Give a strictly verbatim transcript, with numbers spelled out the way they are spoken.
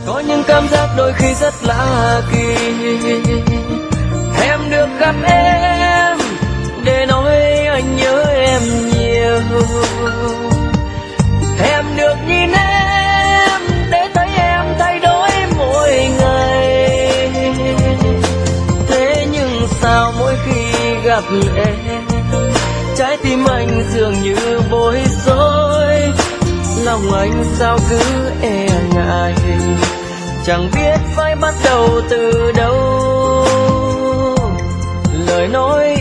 Có những cảm giác đôi khi rất lạ kỳ. Em được gặp em để nói anh nhớ em nhiều. Em được nhìn em để thấy em thay đổi mỗi ngày. Thế nhưng sao mỗi khi gặp em, trái tim anh dường như bối rối. Lòng anh sao cứ e ngại, chẳng biết phải bắt đầu từ đâu. Lời nói